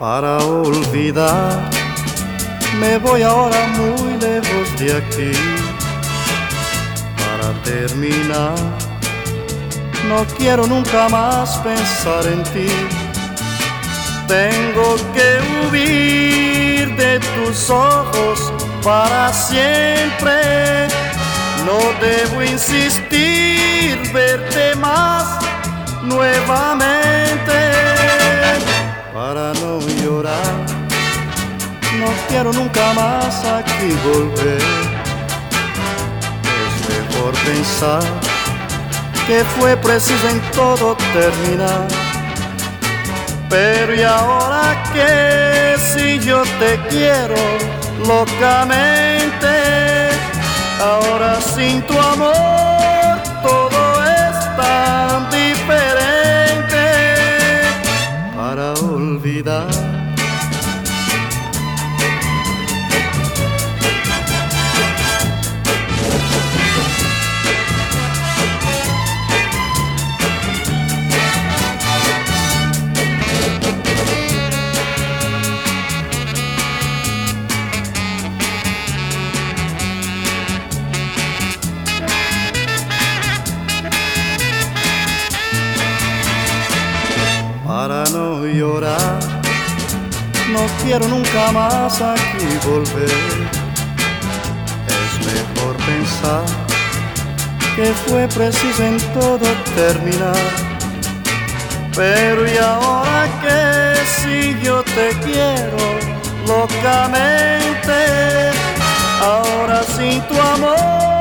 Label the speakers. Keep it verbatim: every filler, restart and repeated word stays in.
Speaker 1: Para olvidar, me voy ahora muy lejos de aquí. Para terminar, no quiero nunca más pensar en ti. Tengo que huir de tus ojos para siempre. No debo insistir, verte más nuevamente. Para no llorar, no quiero nunca más aquí volver. Es mejor pensar que fue preciso en todo terminar. Pero ¿y ahora qué? Si yo te quiero locamente, ahora sin tu amor todo es tan diferente. Para olvidar, para no llorar, no quiero nunca más aquí volver. Es mejor pensar que fue preciso en todo terminar. Pero ¿y ahora qué? Si yo te quiero locamente, ahora sin tu amor